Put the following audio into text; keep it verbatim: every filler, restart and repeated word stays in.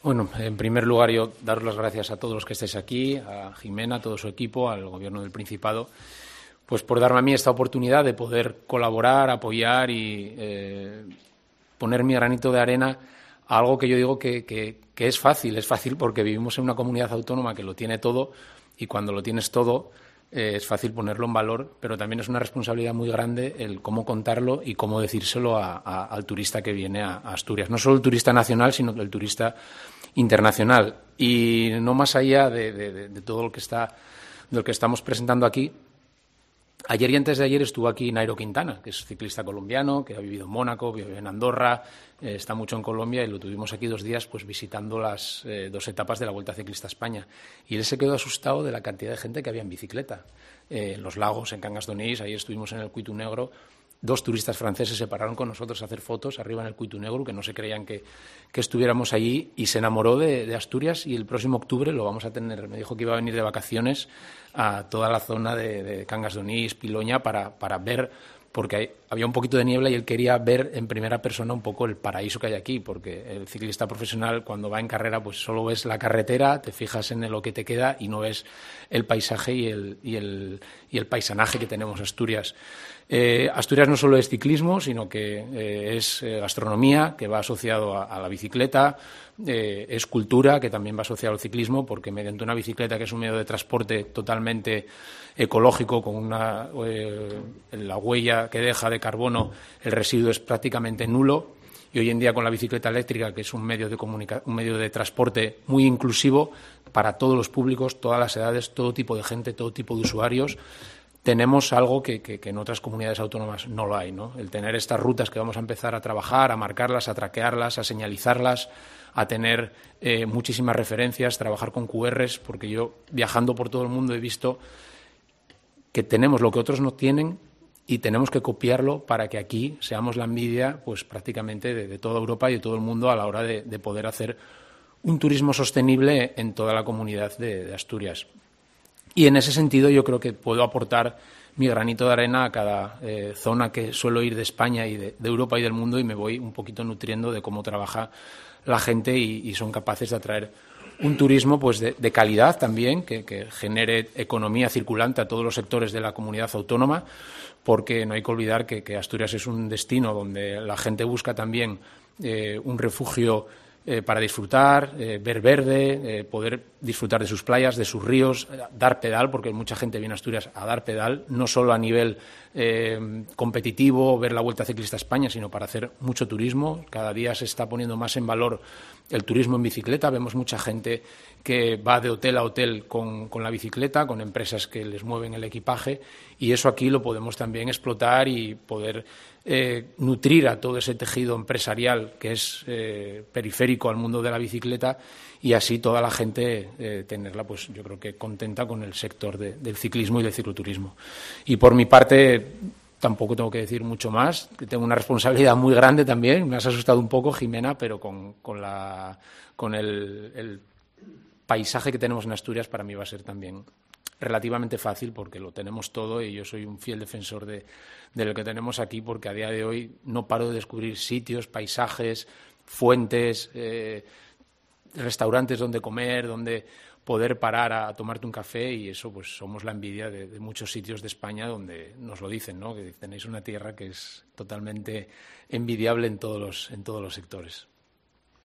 Bueno, en primer lugar, yo daros las gracias a todos los que estáis aquí, a Jimena, a todo su equipo, al Gobierno del Principado, pues por darme a mí esta oportunidad de poder colaborar, apoyar y eh, poner mi granito de arena a algo que yo digo que, que, que es fácil. Es fácil porque vivimos en una comunidad autónoma que lo tiene todo y cuando lo tienes todo eh, es fácil ponerlo en valor, pero también es una responsabilidad muy grande el cómo contarlo y cómo decírselo a, a, al turista que viene a, a Asturias. No solo el turista nacional, sino el turista internacional. Y no más allá de, de, de todo lo que está, de lo que estamos presentando aquí. Ayer y antes de ayer estuvo aquí Nairo Quintana, que es ciclista colombiano, que ha vivido en Mónaco, vive en Andorra, eh, está mucho en Colombia y lo tuvimos aquí dos días pues visitando las eh, dos etapas de la Vuelta Ciclista a España. Y él se quedó asustado de la cantidad de gente que había en bicicleta. Eh, en los lagos, en Cangas d'Onís, ahí estuvimos en el Cuitu Negro. Dos turistas franceses se pararon con nosotros a hacer fotos arriba en el Cuitu Negro, que no se creían que, que estuviéramos allí, y se enamoró de, de Asturias, y el próximo octubre lo vamos a tener. Me dijo que iba a venir de vacaciones a toda la zona de, de Cangas d'Onís, Piloña, para, para ver, porque hay, había un poquito de niebla y él quería ver en primera persona un poco el paraíso que hay aquí, porque el ciclista profesional cuando va en carrera pues solo ves la carretera, te fijas en lo que te queda y no ves el paisaje y el, y el, y el paisanaje que tenemos Asturias. Eh, Asturias no solo es ciclismo, sino que eh, es eh, gastronomía, que va asociado a, a la bicicleta, eh, es cultura, que también va asociado al ciclismo, porque mediante una bicicleta, que es un medio de transporte totalmente ecológico, con una, eh, la huella que deja de carbono, el residuo es prácticamente nulo, y hoy en día con la bicicleta eléctrica, que es un medio de comunica- un medio de transporte muy inclusivo para todos los públicos, todas las edades, todo tipo de gente, todo tipo de usuarios, tenemos algo que, que, que en otras comunidades autónomas no lo hay, ¿no? El tener estas rutas que vamos a empezar a trabajar, a marcarlas, a traquearlas, a señalizarlas, a tener eh, muchísimas referencias, trabajar con cu erres, porque yo, viajando por todo el mundo, he visto que tenemos lo que otros no tienen y tenemos que copiarlo para que aquí seamos la envidia pues prácticamente de, de toda Europa y de todo el mundo a la hora de, de poder hacer un turismo sostenible en toda la comunidad de, de Asturias. Y en ese sentido yo creo que puedo aportar mi granito de arena a cada eh, zona que suelo ir de España y de, de Europa y del mundo, y me voy un poquito nutriendo de cómo trabaja la gente y, y son capaces de atraer un turismo pues de, de calidad también, que, que genere economía circulante a todos los sectores de la comunidad autónoma, porque no hay que olvidar que, que Asturias es un destino donde la gente busca también eh, un refugio Eh, para disfrutar, eh, ver verde, eh, poder disfrutar de sus playas, de sus ríos, eh, dar pedal, porque mucha gente viene a Asturias a dar pedal, no solo a nivel eh, competitivo, ver la Vuelta Ciclista a España, sino para hacer mucho turismo. Cada día se está poniendo más en valor el turismo en bicicleta. Vemos mucha gente que va de hotel a hotel con, con la bicicleta, con empresas que les mueven el equipaje, y eso aquí lo podemos también explotar y poder eh, nutrir a todo ese tejido empresarial que es eh, periférico al mundo de la bicicleta, y así toda la gente eh, tenerla, pues yo creo que contenta con el sector de, del ciclismo y del cicloturismo. Y por mi parte tampoco tengo que decir mucho más, que tengo una responsabilidad muy grande también. Me has asustado un poco, Jimena, pero con, con, la, con el, el paisaje que tenemos en Asturias para mí va a ser también relativamente fácil, porque lo tenemos todo y yo soy un fiel defensor de, de lo que tenemos aquí, porque a día de hoy no paro de descubrir sitios, paisajes, fuentes, eh, restaurantes donde comer, donde poder parar a, a tomarte un café, y eso pues somos la envidia de, de muchos sitios de España donde nos lo dicen, ¿no? Que tenéis una tierra que es totalmente envidiable en todos los, en todos los sectores.